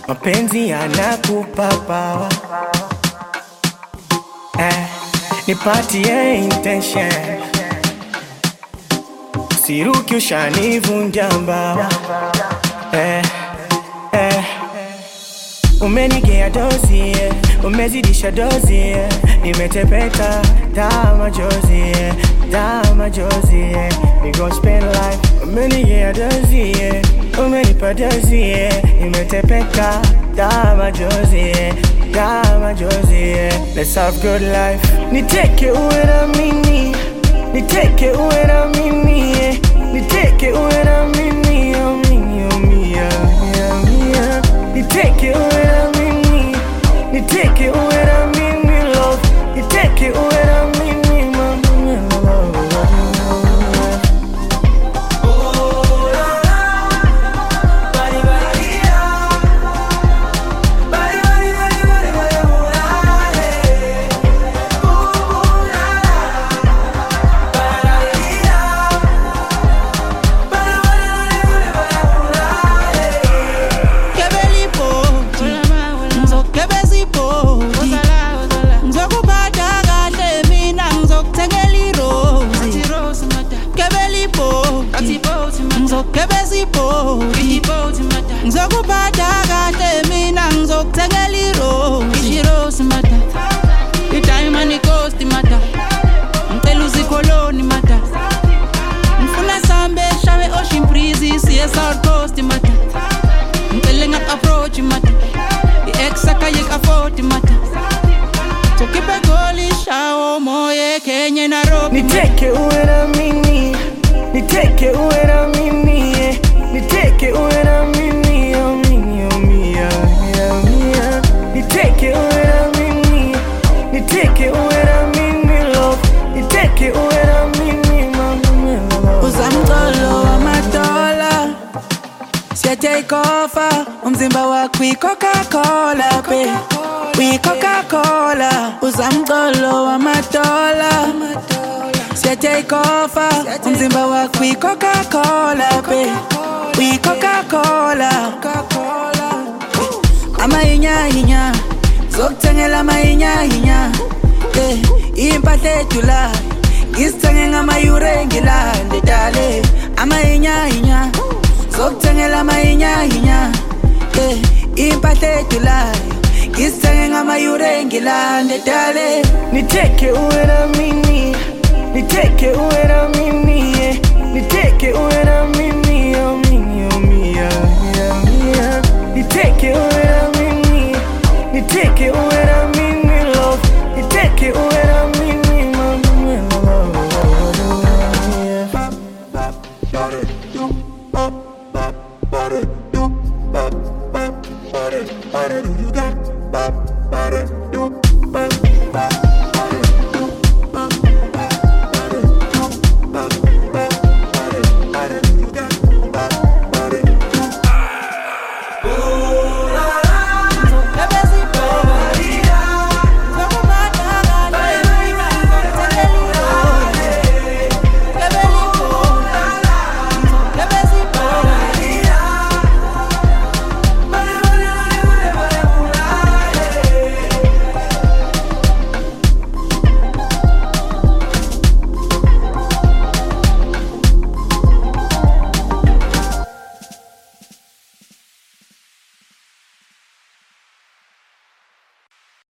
mapenzi yanakupa power. Nipatie intention, siruki ushanivunja mbawa. Umenigea dozi, umezidisha dozi, nimetepeka dama jozi, dama jozi. We gon' spend life. Umenigea dozi, umenipa dozi, nimetepeka dama jozi, dama jozi. Let's have good life. Niteke uwe na mimi, niteke uwe na mimi, niteke uwe na mimi, oh mimi, oh mimi, oh mimi. Niteke uwe na mimi, niteke uwe na mimi, love. Niteke uwe na mimi, mama, love. Ngizokuphatha kahle mina ngizokuthengela iRose mata. I-diamond coast mata. Ngicela uzikholoni mata. Ngifuna sambe shawe ocean breeze siye South Coast mata. Ngicela ngak-approach mata. I-ex akayek afford mata. So keep a goli shawo moye Kenya na Nairobi. Niteke uwe na mimi, niteke uwe na mimi, niteke uwe na mimi, oh mimi, oh mimi, oh mimi. Niteke uwe na mimi, niteke uwe na mimi, love. Niteke uwe na mimi, mama, love. Uzamcolo wamadola siya take over umzimba wakho i-Coca-Cola pe, i-Coca-Cola. Uzamcolo wamadola siya take over umzimba wakho i-Coca-Cola pe, i-Coca-Cola. Amayinya zokuthengela amayinya impahla edula ngisithenge ngamayure ngilande dale. Amayinya zokuthengela amayinya impahla edula ngisithenge ngamayure ngilande dale. Niteke uwe na mimi, niteke uwe na mimi, niteke uwe na mimi, oh mimi, oh mimi, oh mimi. Niteke uwe na mimi, niteke uwe na mimi, love. Niteke uwe na mimi, mama, love.